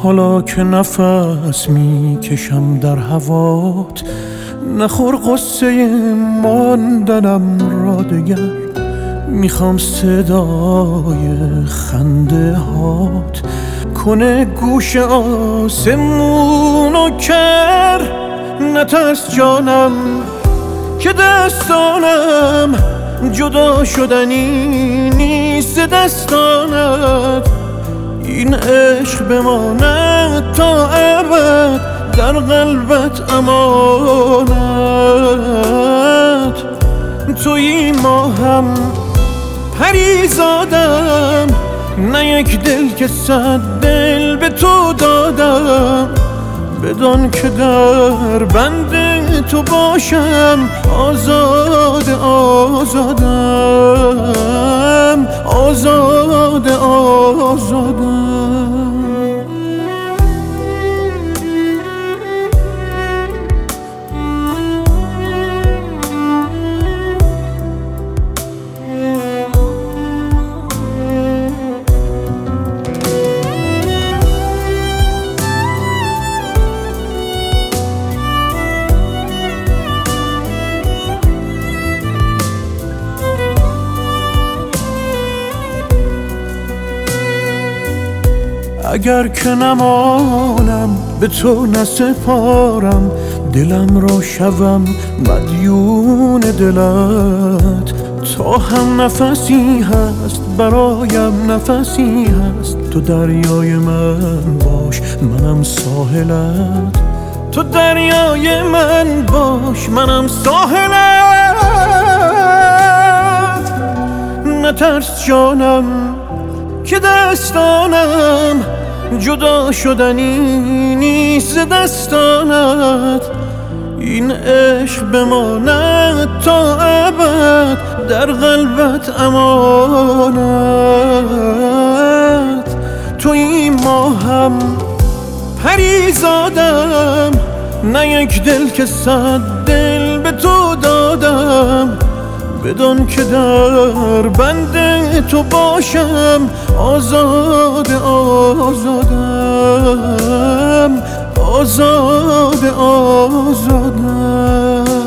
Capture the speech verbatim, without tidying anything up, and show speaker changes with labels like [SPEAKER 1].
[SPEAKER 1] حالا که نفس میکشم در هوات، نخور قصه ماندنم را دگر. میخوام صدای خنده هات کنه گوش آسمونو کر. نترس جانم که دستانم جدا شدنی نیست دستانت. این عشق بماند تا ابد در قلبت امانت. توی ماهم پریزادم، نه یک دل که صد دل به تو دادم. بدان که در بند تو باشم آزاد آزادم، آزاد آزادم. اگر که نمانم به تو نسپارم، دلم را شوم مدیون دلت. تا هم نفسی هست برایم نفسی هست، تو دریای من باش منم ساحلت. تو دریای من باش منم ساحلت. نترس جانم که دستانم جدا شدنی نیست دستانت. این عشق بماند تا ابد در قلبت امانت. توی ماهم پریزادم، نه یک دل که صد دل به تو دادم. بدان که در بند تو باشم آزاد آزادم، آزاد آزادم.